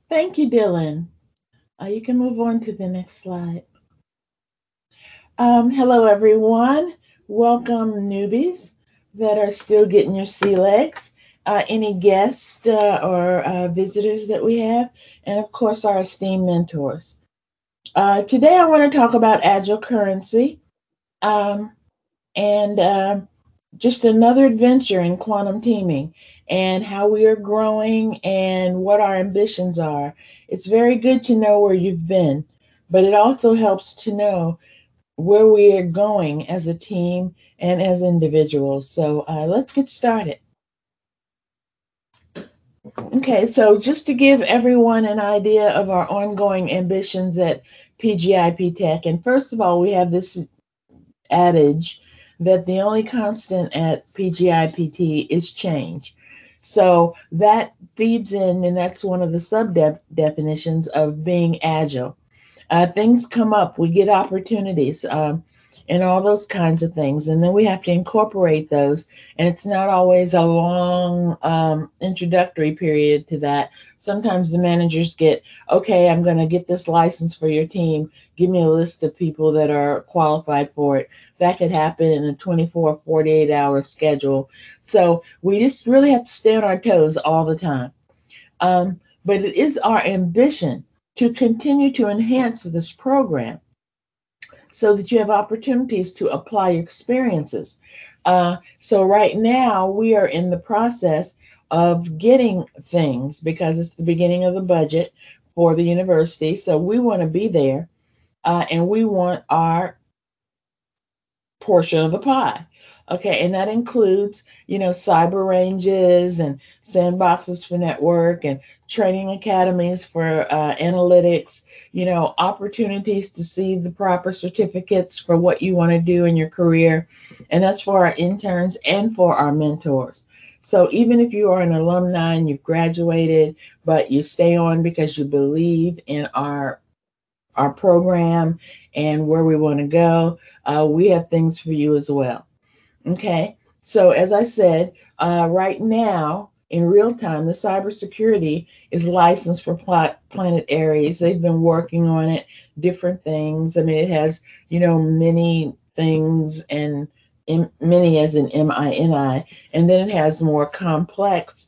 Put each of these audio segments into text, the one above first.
Thank you, Dylan. You can move on to the next slide. Hello, everyone. Welcome, newbies that are still getting your sea legs. Any guests or visitors that we have, and of course, our esteemed mentors. Today, I want to talk about agile currency um, and just another adventure in quantum teaming and how we are growing and what our ambitions are. It's very good to know where you've been, but it also helps to know where we are going as a team and as individuals. So let's get started. Okay, so just to give everyone an idea of our ongoing ambitions at PGIP Tech, and first of all, we have this adage that the only constant at PGIPT is change. So that feeds in, and that's one of the sub definitions of being agile. Things come up, we get opportunities, and all those kinds of things. And then we have to incorporate those. And it's not always a long introductory period to that. Sometimes the managers get, okay, I'm going to get this license for your team. Give me a list of people that are qualified for it. That could happen in a 24, 48-hour schedule. So we just really have to stay on our toes all the time. But it is our ambition to continue to enhance this program so that you have opportunities to apply your experiences. So, right now, we are in the process of getting things because it's the beginning of the budget for the university. So, we want to be there and we want our portion of the pie. Okay, and that includes, cyber ranges and sandboxes for network and training academies for analytics, opportunities to see the proper certificates for what you want to do in your career. And that's for our interns and for our mentors. So even if you are an alumni and you've graduated, but you stay on because you believe in our program and where we want to go, we have things for you as well. Okay, so as I said, right now in real time, the cybersecurity is licensed for Planet Aries. They've been working on it, different things. I mean, it has many things and many as in MINI, and then it has more complex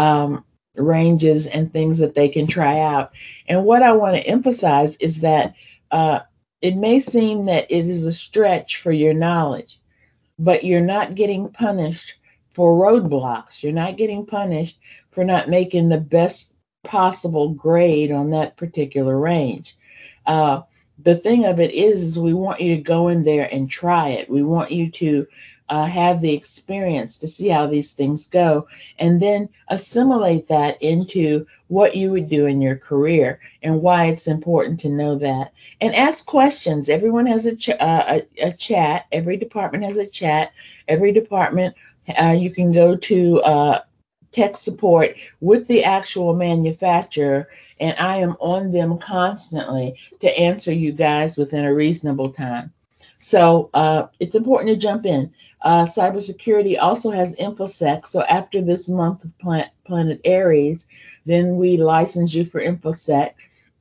ranges and things that they can try out. And what I want to emphasize is that uh, it may seem that it is a stretch for your knowledge, but you're not getting punished for roadblocks. You're not getting punished for not making the best possible grade on that particular range. Uh, the thing of it is we want you to go in there and try it. We want you to have the experience to see how these things go, and then assimilate that into what you would do in your career and why it's important to know that. And ask questions. Everyone has a chat. Every department has a chat. Every department, you can go to tech support with the actual manufacturer, and I am on them constantly to answer you guys within a reasonable time. So it's important to jump in. Cybersecurity also has InfoSec. So after this month of Planet Aries, then we license you for InfoSec.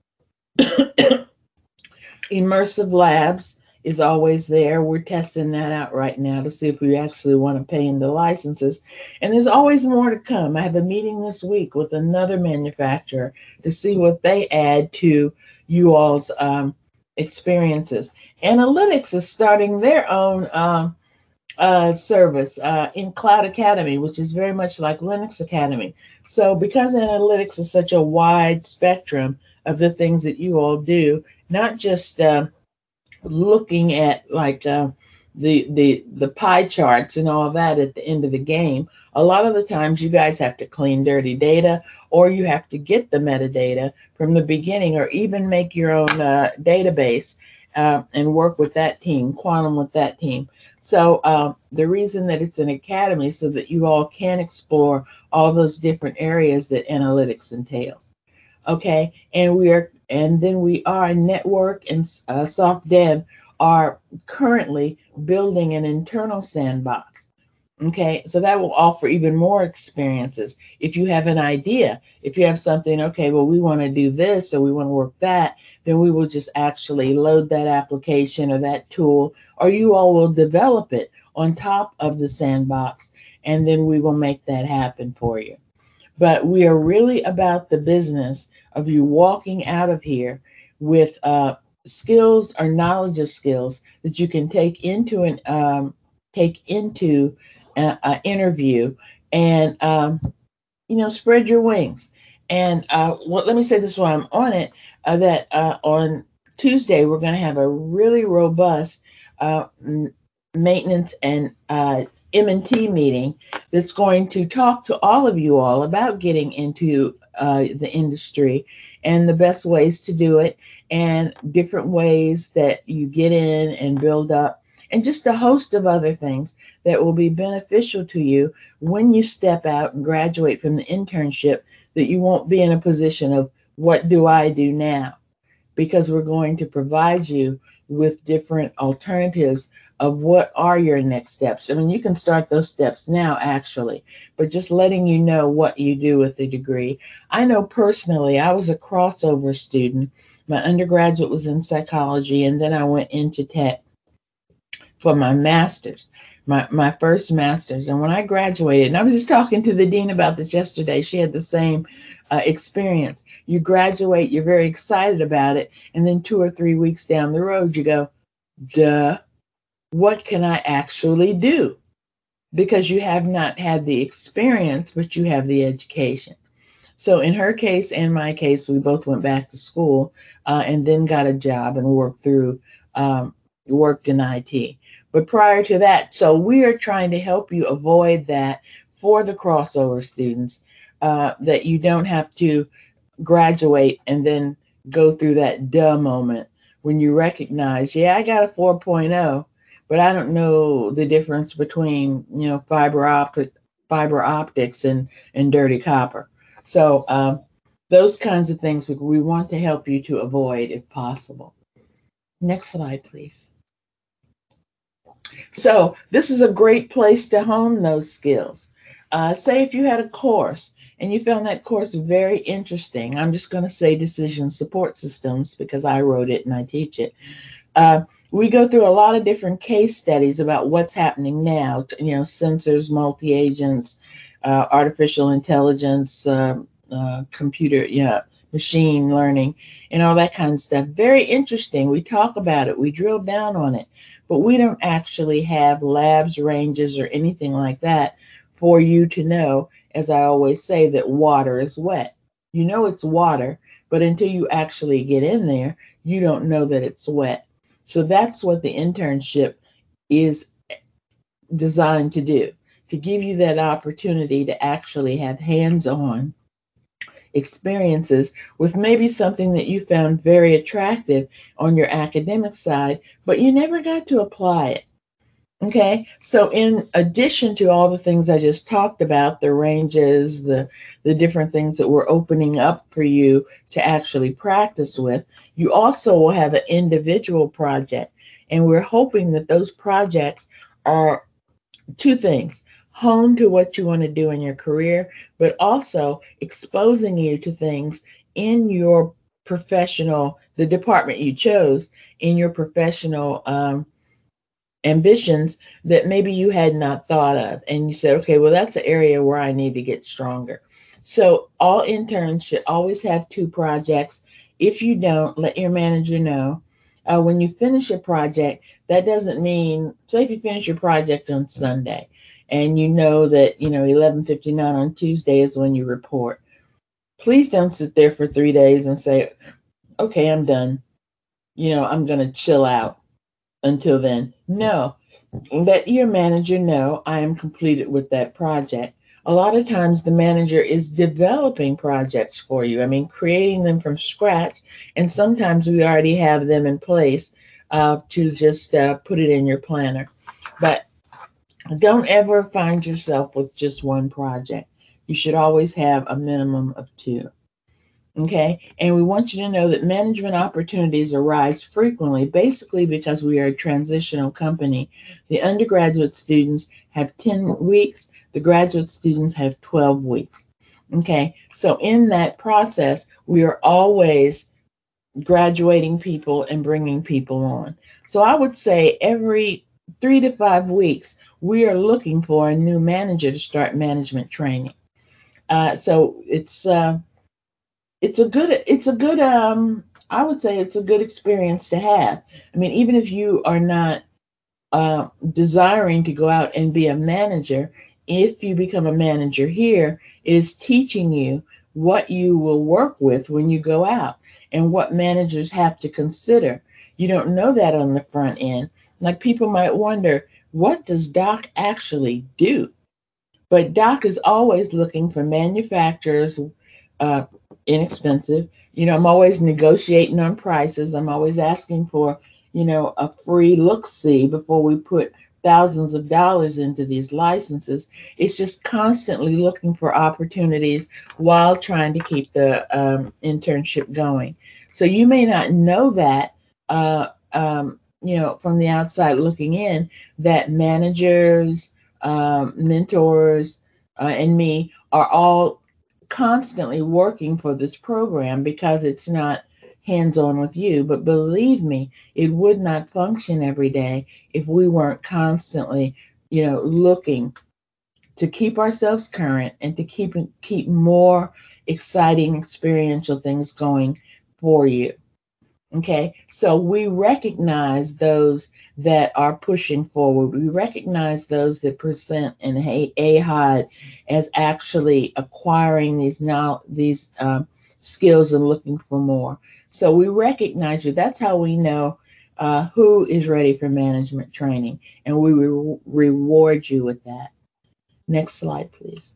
Immersive Labs is always there. We're testing that out right now to see if we actually want to pay into licenses. And there's always more to come. I have a meeting this week with another manufacturer to see what they add to you all's experiences. Analytics is starting their own service in Cloud Academy, which is very much like Linux Academy. So, because analytics is such a wide spectrum of the things that you all do, not just looking at like the pie charts and all that at the end of the game. A lot of the times, you guys have to clean dirty data, or you have to get the metadata from the beginning, or even make your own database and work with that team, quantum with that team. So the reason that it's an academy so that you all can explore all those different areas that analytics entails. Okay, and then we are network and soft dev are currently building an internal sandbox. Okay, so that will offer even more experiences. If you have an idea, if you have something, okay, well, we want to do this or we want to work that, then we will just actually load that application or that tool, or you all will develop it on top of the sandbox, and then we will make that happen for you. But we are really about the business of you walking out of here with skills or knowledge of skills that you can take into an interview, and spread your wings. And let me say this while I'm on it, that on Tuesday we're going to have a really robust maintenance and M&T meeting that's going to talk to all of you all about getting into the industry and the best ways to do it, and different ways that you get in and build up, and just a host of other things that will be beneficial to you when you step out and graduate from the internship, that you won't be in a position of, what do I do now? Because we're going to provide you with different alternatives of what are your next steps. I mean, you can start those steps now, actually, but just letting you know what you do with the degree. I know personally, I was a crossover student. My undergraduate was in psychology, and then I went into tech for my master's, my first master's. And when I graduated, and I was just talking to the dean about this yesterday, she had the same experience. You graduate, you're very excited about it, and then 2 or 3 weeks down the road, you go, duh, what can I actually do? Because you have not had the experience, but you have the education. So in her case and my case, we both went back to school and then got a job and worked in IT. But prior to that, so we are trying to help you avoid that for the crossover students, that you don't have to graduate and then go through that duh moment when you recognize, yeah, I got a 4.0, but I don't know the difference between, fiber optics and dirty copper. So those kinds of things we want to help you to avoid if possible. Next slide, please. So this is a great place to hone those skills. Say if you had a course and you found that course very interesting. I'm just going to say decision support systems because I wrote it and I teach it. We go through a lot of different case studies about what's happening now, sensors, multi-agents, artificial intelligence, computer, machine learning, and all that kind of stuff. Very interesting. We talk about it. We drill down on it, but we don't actually have labs, ranges, or anything like that for you to know, as I always say, that water is wet. You know it's water, but until you actually get in there, you don't know that it's wet. So that's what the internship is designed to do, to give you that opportunity to actually have hands-on experiences with maybe something that you found very attractive on your academic side, but you never got to apply it. Okay, so in addition to all the things I just talked about, the ranges, the different things that we're opening up for you to actually practice with, you also will have an individual project. And we're hoping that those projects are two things: hone to what you want to do in your career, but also exposing you to things in your professional, the department you chose, in your professional ambitions that maybe you had not thought of. And you said, okay, well, that's an area where I need to get stronger. So all interns should always have two projects. If you don't, let your manager know. When you finish a project, that doesn't mean, say if you finish your project on Sunday and you know that, 11:59 on Tuesday is when you report. Please don't sit there for 3 days and say, okay, I'm done. I'm going to chill out until then. No, let your manager know I am completed with that project. A lot of times the manager is developing projects for you. I mean, creating them from scratch. And sometimes we already have them in place to just put it in your planner. But don't ever find yourself with just one project. You should always have a minimum of two. Okay, and we want you to know that management opportunities arise frequently, basically because we are a transitional company. The undergraduate students have 10 weeks, the graduate students have 12 weeks. Okay, so in that process, we are always graduating people and bringing people on. So I would say every 3 to 5 weeks, we are looking for a new manager to start management training. So it's a good I would say it's a good experience to have. I mean, even if you are not desiring to go out and be a manager, if you become a manager here, it is teaching you what you will work with when you go out and what managers have to consider. You don't know that on the front end. Like people might wonder, what does Doc actually do? But Doc is always looking for manufacturers, uh, inexpensive. I'm always negotiating on prices. I'm always asking for, a free look see before we put thousands of dollars into these licenses. It's just constantly looking for opportunities while trying to keep the internship going. So you may not know that, from the outside looking in, that managers, mentors, and me are all constantly working for this program because it's not hands on with you. But believe me, it would not function every day if we weren't constantly, looking to keep ourselves current and to keep more exciting experiential things going for you. Okay, so we recognize those that are pushing forward. We recognize those that present an AHOD as actually acquiring these skills and looking for more. So we recognize you. That's how we know who is ready for management training, and we reward you with that. Next slide, please.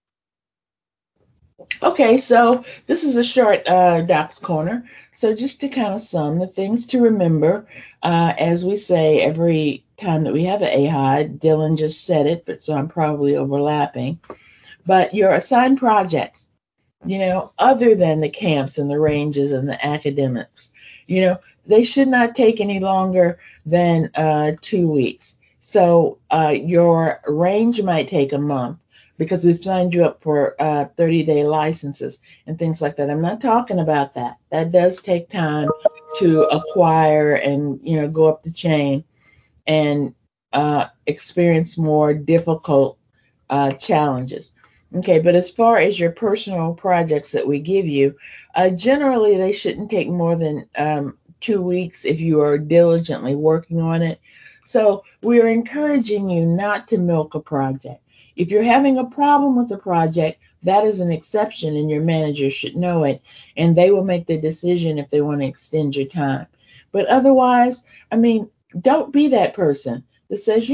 Okay, so this is a short Doc's Corner. So just to kind of sum the things to remember, as we say every time that we have an AHOD, Dylan just said it, but so I'm probably overlapping. But your assigned projects, other than the camps and the ranges and the academics, they should not take any longer than 2 weeks. So your range might take a month because we've signed you up for 30-day licenses and things like that. I'm not talking about that. That does take time to acquire and, go up the chain and experience more difficult challenges. Okay, but as far as your personal projects that we give you, generally they shouldn't take more than 2 weeks if you are diligently working on it. So we are encouraging you not to milk a project. If you're having a problem with a project, that is an exception and your manager should know it, and they will make the decision if they want to extend your time. But otherwise, I mean, don't be that person that says,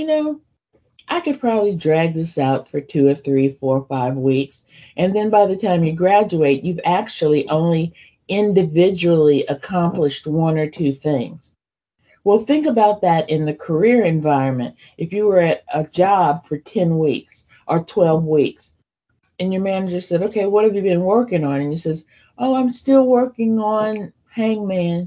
I could probably drag this out for 2 or 3, 4, 5 weeks. And then by the time you graduate, you've actually only individually accomplished one or two things. Well, think about that in the career environment. If you were at a job for 10 weeks or 12 weeks, and your manager said, okay, what have you been working on? And you says, oh, I'm still working on Hangman.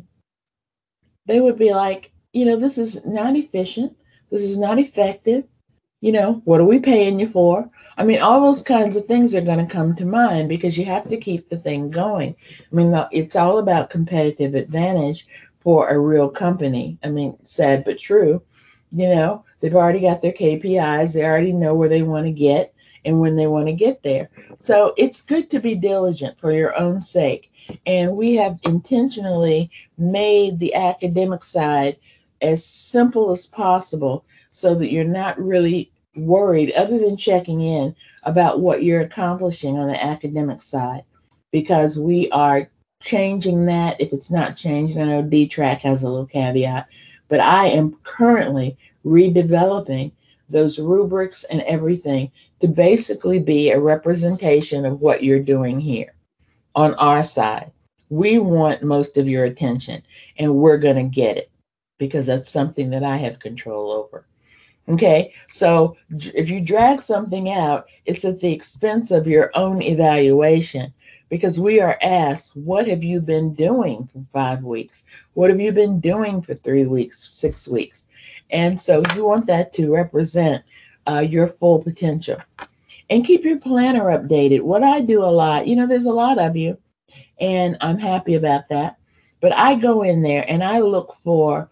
They would be like, this is not efficient. This is not effective. What are we paying you for? I mean, all those kinds of things are going to come to mind because you have to keep the thing going. I mean, it's all about competitive advantage for a real company. I mean, sad but true. They've already got their KPIs. They already know where they want to get and when they want to get there. So it's good to be diligent for your own sake. And we have intentionally made the academic side as simple as possible so that you're not really worried, other than checking in, about what you're accomplishing on the academic side, because we are changing that. If it's not changed, I know D-Track has a little caveat, but I am currently redeveloping those rubrics and everything to basically be a representation of what you're doing here on our side. We want most of your attention, and we're going to get it because that's something that I have control over. Okay, so if you drag something out, it's at the expense of your own evaluation. because we are asked, what have you been doing for 5 weeks? What have you been doing for 3 weeks, 6 weeks? And so you want that to represent your full potential. And keep your planner updated. What I do a lot, there's a lot of you, and I'm happy about that. But I go in there and I look for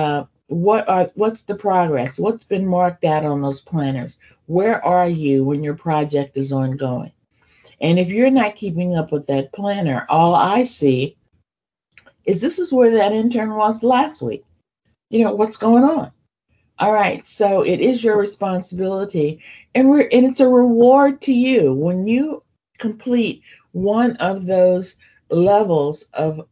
what's the progress? What's been marked out on those planners? Where are you when your project is ongoing? And if you're not keeping up with that planner, all I see is this is where that intern was last week. What's going on? All right, so it is your responsibility, and it's a reward to you when you complete one of those levels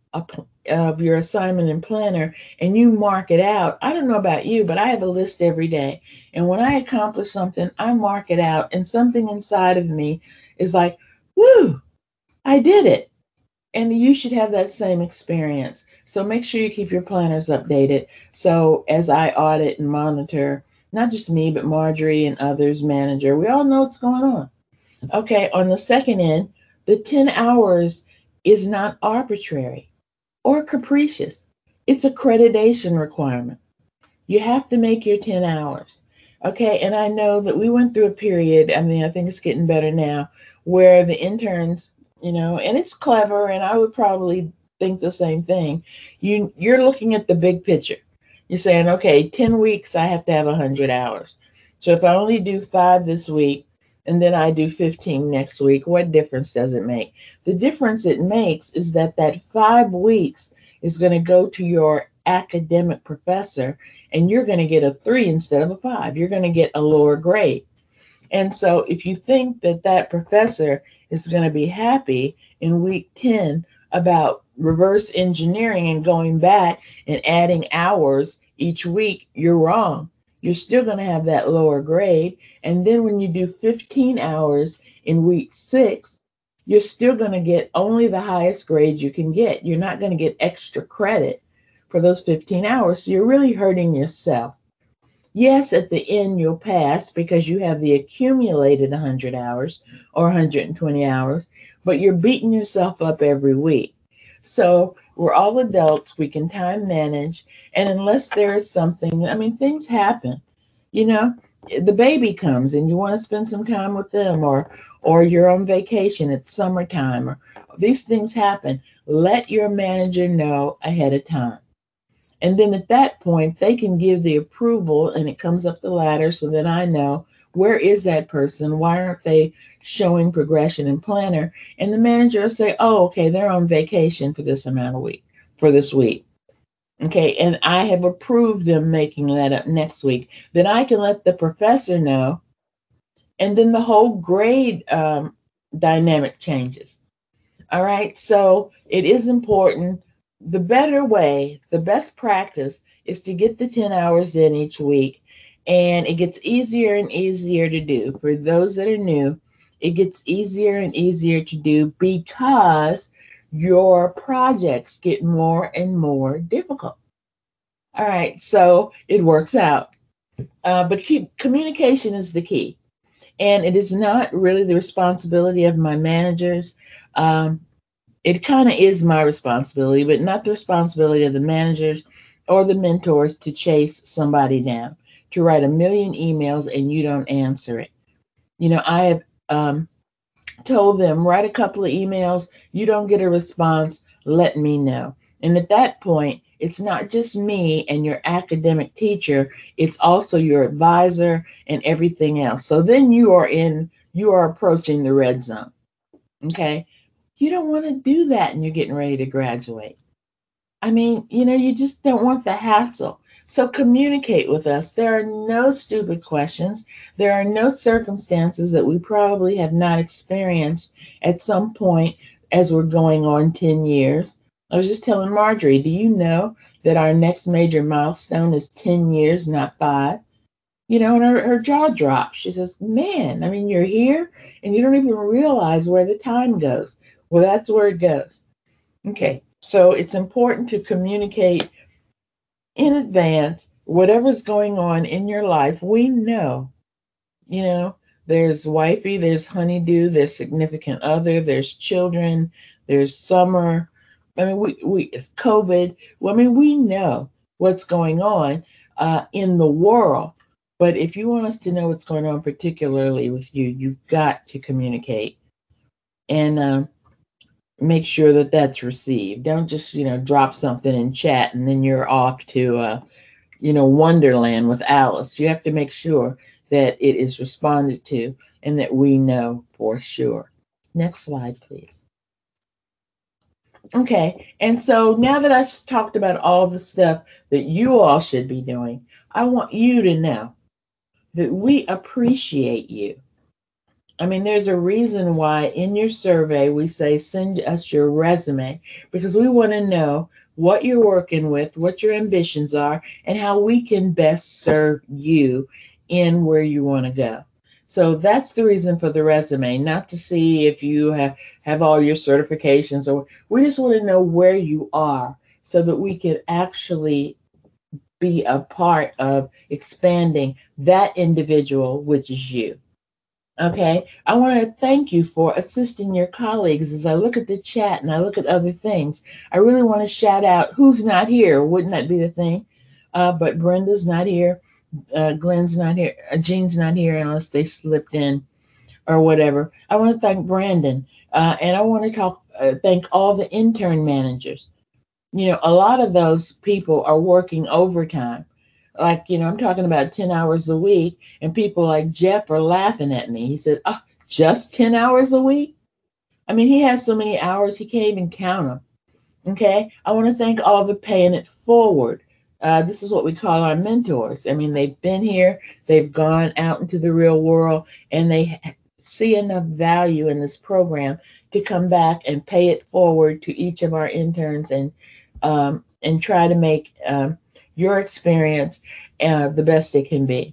of your assignment and planner, and you mark it out. I don't know about you, but I have a list every day, and when I accomplish something, I mark it out, and something inside of me is like, "Woo, I did it." And you should have that same experience. So make sure you keep your planners updated. So as I audit and monitor, not just me, but Marjorie and others, manager, we all know what's going on. Okay, on the second end, the 10 hours is not arbitrary or capricious. It's accreditation requirement. You have to make your 10 hours. Okay, and I know that we went through a period, I think it's getting better now, where the interns, and it's clever, and I would probably think the same thing. You're looking at the big picture. You're saying, okay, 10 weeks, I have to have 100 hours. So if I only do 5 this week, and then I do 15 next week, what difference does it make? The difference it makes is that 5 weeks is going to go to your academic professor, and you're going to get a 3 instead of a 5. You're going to get a lower grade. And so if you think that professor is going to be happy in week 10 about reverse engineering and going back and adding hours each week, you're wrong. You're still going to have that lower grade. And then when you do 15 hours in week 6, you're still going to get only the highest grade you can get. You're not going to get extra credit for those 15 hours. So you're really hurting yourself. Yes, at the end you'll pass because you have the accumulated 100 hours or 120 hours, but you're beating yourself up every week. So we're all adults, we can time manage, and unless there is something, things happen. The baby comes and you want to spend some time with them, or you're on vacation, it's summertime, or these things happen. Let your manager know ahead of time. And then at that point, they can give the approval and it comes up the ladder so that I know where is that person? Why aren't they showing progression in planner? And the manager will say, oh, okay, they're on vacation for this week. Okay, and I have approved them making that up next week. Then I can let the professor know. And then the whole grade dynamic changes. All right, so it is important. The better way, the best practice is to get the 10 hours in each week, and it gets easier and easier to do. For those that are new, it gets easier and easier to do because your projects get more and more difficult. All right, so it works out. But communication is the key. And it is not really the responsibility of my managers. It kind of is my responsibility, but not the responsibility of the managers or the mentors to chase somebody down, to write 1,000,000 emails and you don't answer it. I have told them, write a couple of emails, you don't get a response, let me know. And at that point, it's not just me and your academic teacher, it's also your advisor and everything else. So then you are approaching the red zone. Okay? You don't want to do that and you're getting ready to graduate. You just don't want the hassle. So communicate with us. There are no stupid questions. There are no circumstances that we probably have not experienced at some point as we're going on 10 years. I was just telling Marjorie, do you know that our next major milestone is 10 years, not 5? And her jaw dropped. She says, man, you're here and you don't even realize where the time goes. Well, that's where it goes. Okay, so it's important to communicate in advance whatever's going on in your life. We know, There's wifey, there's honeydew, there's significant other, there's children, there's summer. I mean, it's COVID. Well, I mean, we know what's going on in the world. But if you want us to know what's going on, particularly with you, you've got to communicate and make sure that that's received. Don't just, drop something in chat and then you're off to, Wonderland with Alice. You have to make sure that it is responded to and that we know for sure. Next slide, please. Okay, and so now that I've talked about all the stuff that you all should be doing, I want you to know that we appreciate you. I mean, there's a reason why in your survey we say send us your resume, because we want to know what you're working with, what your ambitions are, and how we can best serve you in where you want to go. So that's the reason for the resume, not to see if you have all your certifications, or we just want to know where you are so that we can actually be a part of expanding that individual, which is you. Okay, I want to thank you for assisting your colleagues. As I look at the chat and I look at other things, I really want to shout out who's not here. Wouldn't that be the thing? But Brenda's not here. Glenn's not here. Jean's not here unless they slipped in or whatever. I want to thank Brandon. And I want to thank all the intern managers. A lot of those people are working overtime. Like, I'm talking about 10 hours a week, and people like Jeff are laughing at me. He said, oh, just 10 hours a week? I mean, he has so many hours, he can't even count them. Okay? I want to thank all the paying it forward. This is what we call our mentors. I mean, they've been here, they've gone out into the real world, and they see enough value in this program to come back and pay it forward to each of our interns and try to make your experience the best it can be.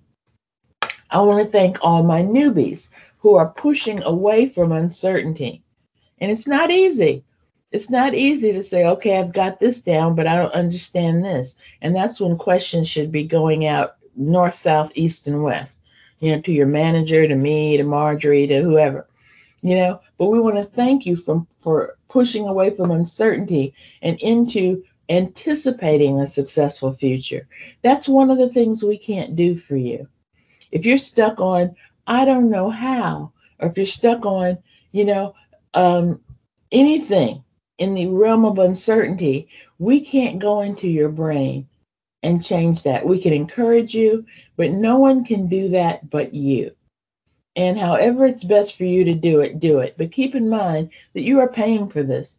I want to thank all my newbies who are pushing away from uncertainty. And it's not easy. It's not easy to say, okay, I've got this down, but I don't understand this. And that's when questions should be going out north, south, east, and west, to your manager, to me, to Marjorie, to whoever, But we want to thank you for pushing away from uncertainty and into anticipating a successful future. That's one of the things we can't do for you. If you're stuck on, I don't know how, or if you're stuck on, anything in the realm of uncertainty, we can't go into your brain and change that. We can encourage you, but no one can do that but you. And however it's best for you to do it, do it. But keep in mind that you are paying for this.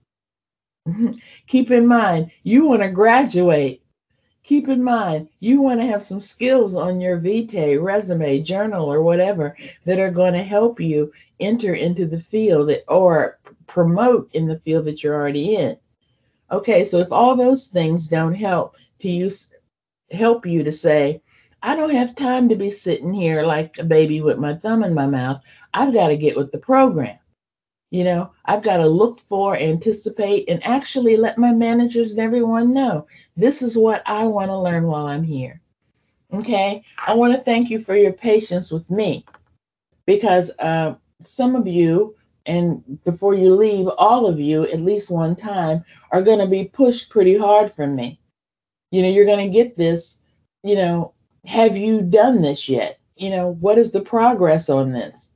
Keep in mind, you want to graduate. Keep in mind, you want to have some skills on your vitae, resume, journal, or whatever that are going to help you enter into the field or promote in the field that you're already in. Okay, so if all those things don't help you to say, I don't have time to be sitting here like a baby with my thumb in my mouth. I've got to get with the program. I've got to look for, anticipate, and actually let my managers and everyone know this is what I want to learn while I'm here. Okay? I want to thank you for your patience with me, because some of you, and before you leave, all of you at least one time are going to be pushed pretty hard from me. You're going to get this, have you done this yet? What is the progress on this?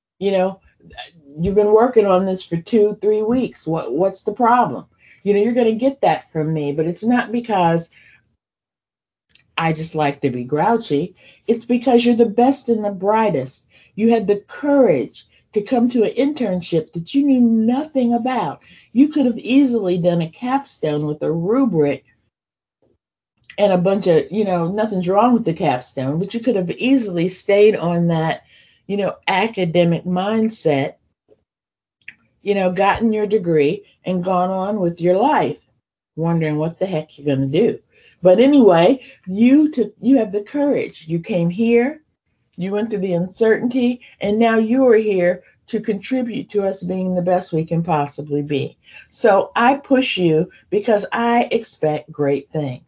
You've been working on this for 2-3 weeks. What's the problem? You're going to get that from me, but it's not because I just like to be grouchy. It's because you're the best and the brightest. You had the courage to come to an internship that you knew nothing about. You could have easily done a capstone with a rubric and a bunch of, nothing's wrong with the capstone, but you could have easily stayed on that, academic mindset, gotten your degree and gone on with your life, wondering what the heck you're going to do. But anyway, you have the courage. You came here, you went through the uncertainty, and now you are here to contribute to us being the best we can possibly be. So I push you because I expect great things.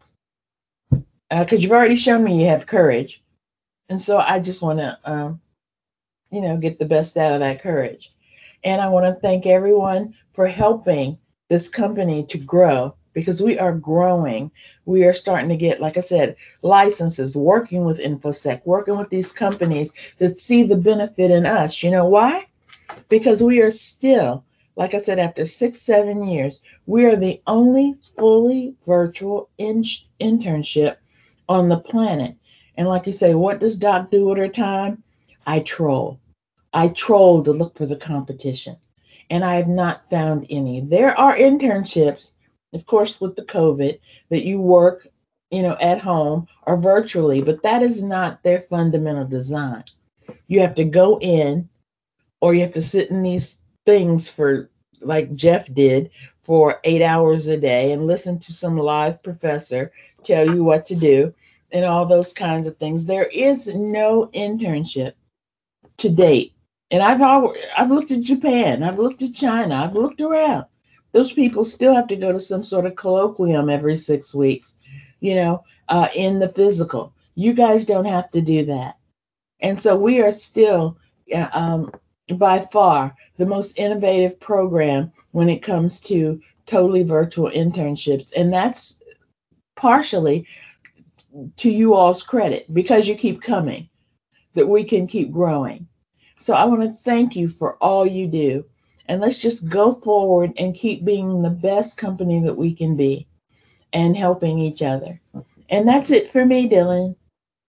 Because you've already shown me you have courage. And so I just want to get the best out of that courage. And I want to thank everyone for helping this company to grow because we are growing. We are starting to get, like I said, licenses, working with InfoSec, working with these companies that see the benefit in us. You know why? Because we are still, like I said, after 6, 7 years, we are the only fully virtual internship on the planet. And like you say, what does Doc do at her time? I troll. I troll to look for the competition, and I have not found any. There are internships, of course, with the COVID, that you work, at home or virtually, but that is not their fundamental design. You have to go in, or you have to sit in these things for, like Jeff did, for 8 hours a day and listen to some live professor tell you what to do and all those kinds of things. There is no internship to date. And I've looked at Japan, I've looked at China, I've looked around. Those people still have to go to some sort of colloquium every 6 weeks, in the physical. You guys don't have to do that. And so we are still, by far, the most innovative program when it comes to totally virtual internships. And that's partially to you all's credit because you keep coming, that we can keep growing. So I want to thank you for all you do. And let's just go forward and keep being the best company that we can be and helping each other. And that's it for me, Dylan.